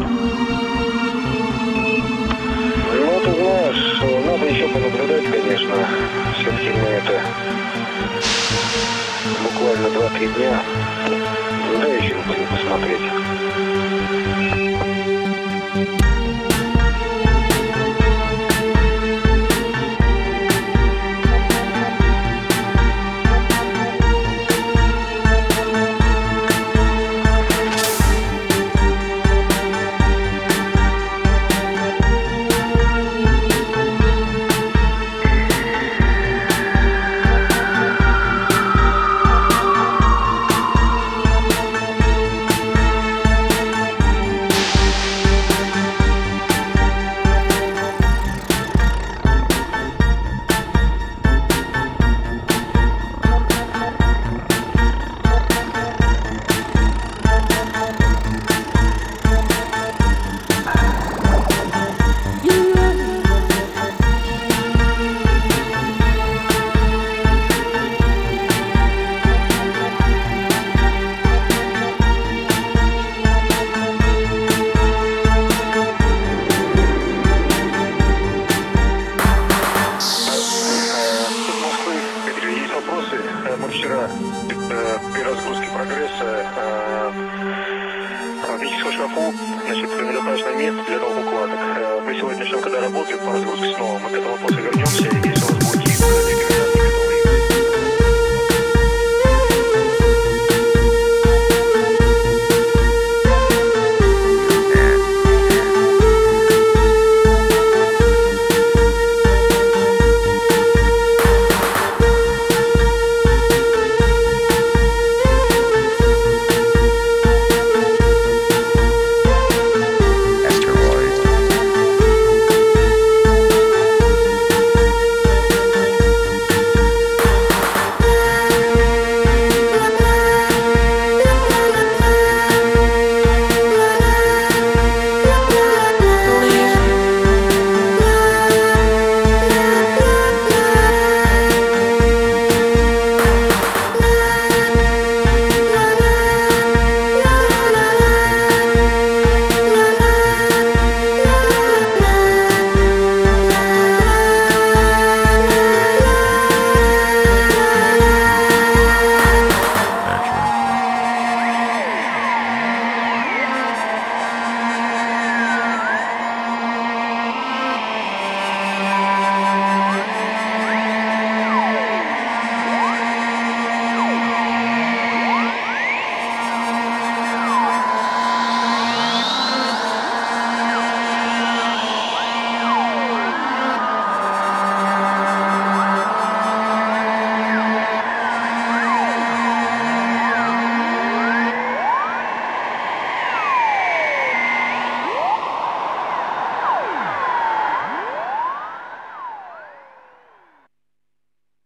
Ну, ты знаешь, надо еще понаблюдать, конечно. Все-таки мы это буквально 2-3 дня. Да, еще будем посмотреть. Мы вчера при разгрузке прогресса в физическом шкафу, значит, недостаточно мест для новых укладок. Мы сегодня начнем, когда работаем по разгрузке снова, мы к этому вопросу вернемся.